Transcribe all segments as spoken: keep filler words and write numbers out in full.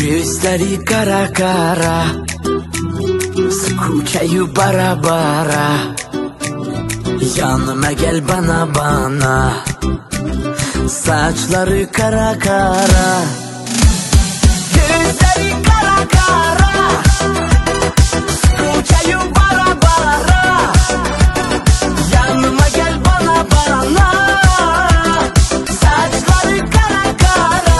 Gözleri kara kara, skучаю bara bara. Yanıma gel bana bana, saçları kara kara. Gözleri kara kara, skучаю bara bara. Yanıma gel bana bana, saçları kara kara.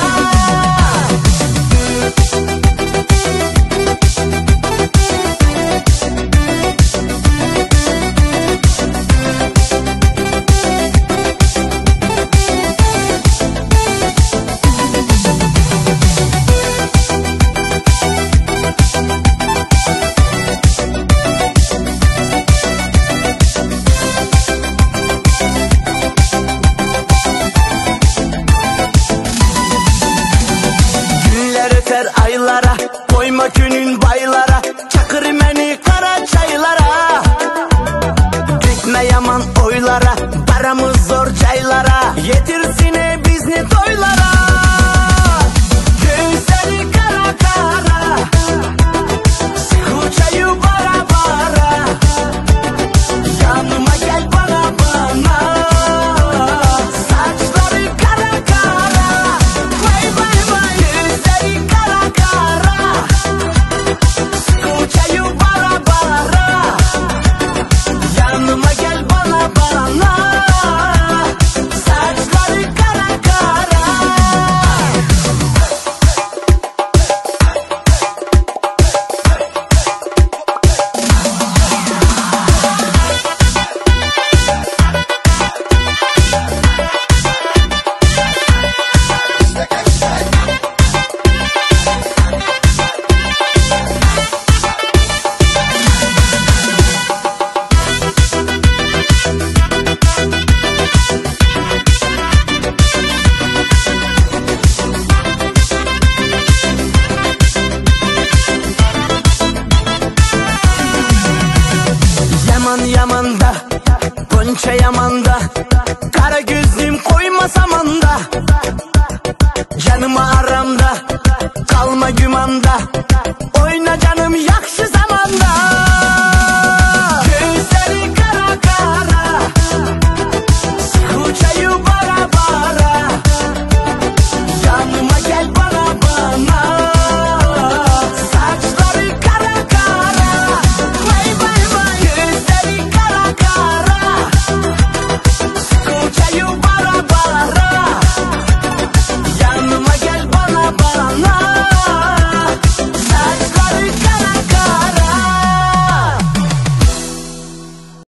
Aylara, koyma günün baylara, çakır beni kara çaylara. Gitme yaman oylara, paramız zor çaylara, yetirsine bizni toylara. Gözleri kara kara, skучаю bara bara. Yanıma gel bana bana, saçları kara kara. Vay vay vay, gözleri kara kara, skучаю bara bara. Yanıma gel bana bana, saçları kara kara. Yaman yamanda, Gonca yamanda, kara gözlüm koyma samanda. Canıma aramda, kalma gümanda, oyna canım yakşı zaman.